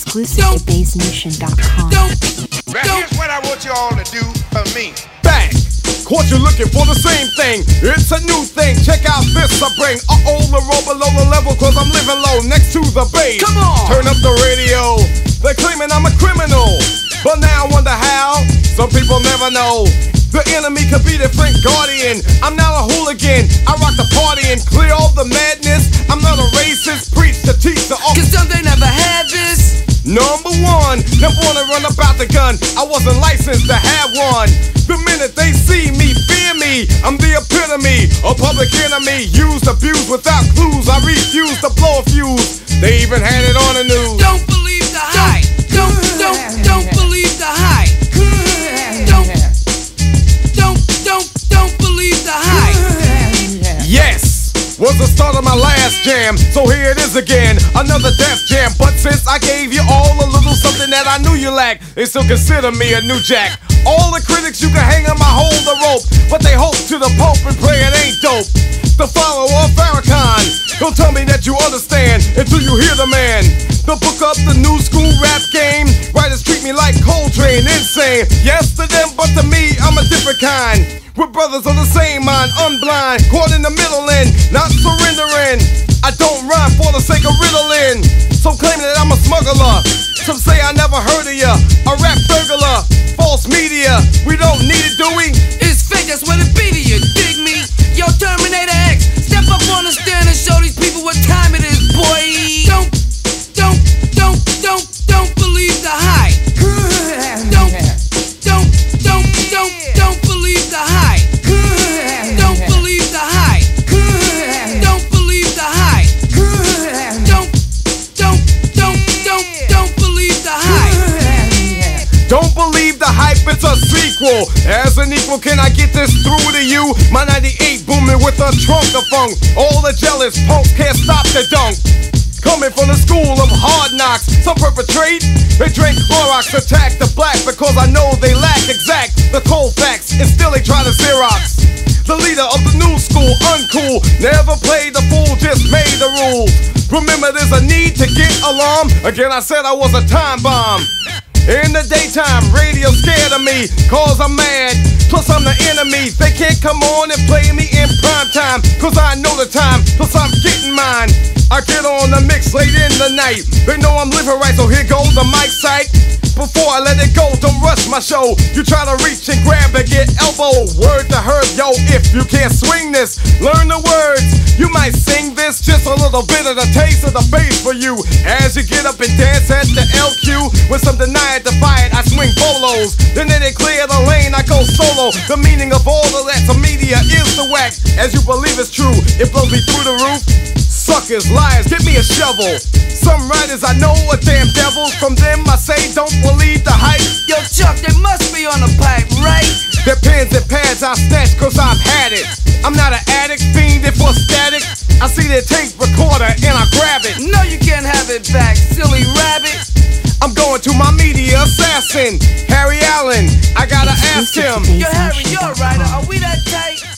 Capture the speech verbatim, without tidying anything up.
exclusive to bass nation dot com. Right, here's what I want you all to do for me. Bang! Caught you looking for the same thing. It's a new thing. Check out this I bring. Uh-oh, the roll below the level, cause I'm living low next to the bass. Come on! Turn up the radio. They're claiming I'm a criminal, but now I wonder how. Some people never know. The enemy could be their friend guardian. I'm not a hooligan. I rock the party and clear all the madness. I'm not a racist. Preach the teacher. Cause some they never had this. Number one, never wanna run about the gun. I wasn't licensed to have one. The minute they see me, fear me. I'm the epitome, a public enemy. Used, abused without clues. I refuse to blow a fuse. They even had it on the news. Don't believe the hype. Don't, don't, don't believe the hype. Don't, don't, don't, don't believe the hype. Yes! Was the start of my last jam, so here it is again, another Def Jam. But since I gave you all a little something that I knew you lacked, they still consider me a new jack. All the critics you can hang on my hold the rope, but they hope to the Pope and pray it ain't dope. The follower of Farrakhan, don't tell me that you understand until you hear the man. The book up the new school rap game, writers treat me like Coltrane, insane. Yes to them, but to me, I'm a different kind. We're brothers of the same mind, unblind, caught in the middle and not surrendering. I don't rhyme for the sake of riddling. Some claim that I'm a smuggler. Some say I never heard of ya. A rap burglar, false media. We don't need it, do we? It's fake, that's what it be to you, dig me? Yo, Terminator X, step up on the stand and show these people what time it is, boy. Don't, don't, don't, don't, don't believe the hype. Don't, don't, don't, don't, don't believe the hype. Don't believe the hype. Don't believe the hype. Don't, don't, don't, don't, don't believe the hype. Don't believe the hype, it's a sequel. As an equal, can I get this through to you? My ninety-eight booming with a trunk of funk. All the jealous punks can't stop the dunk. Coming from the school of hard knocks, some perpetrate. They drink Clorox, attack the black because I know they lack exact the cold facts, and still they try to Xerox. The leader of the new school, uncool, never played the fool, just made the rules. Remember, there's a need to get alarm. Again, I said I was a time bomb. In the daytime, radio scared of me, cause I'm mad. Plus I'm the enemy, they can't come on and play me in prime time, cause I know the time, plus I'm getting mine. I get on the mix late in the night. They know I'm living right, so here goes the mic sight. Before I let it go, don't rush my show. You try to reach and grab and get elbow. Word to Herb, yo, if you can't swing this, learn the words. You might sing this, just a little bit of the taste of the bass for you. As you get up and dance at the L Q, with some deny it, defy it, I swing bolos. Then they clear the lane, I go solo. The meaning of all of that to media is the whack. As you believe it's true, it blows me through the roof. Suckers, liars, give me a shovel. Some writers I know are damn devils. From them I say don't believe the hype. Yo, Chuck, they must be on the pipe, right? Their pens and pads I snatch cause I've had it. I'm not an addict, fiending for static. I see their tape recorder and I grab it. No, you can't have it back, silly rabbit. I'm going to my media assassin, Harry Allen. I gotta ask him. Yo, Harry, you're a writer. Are we that tight?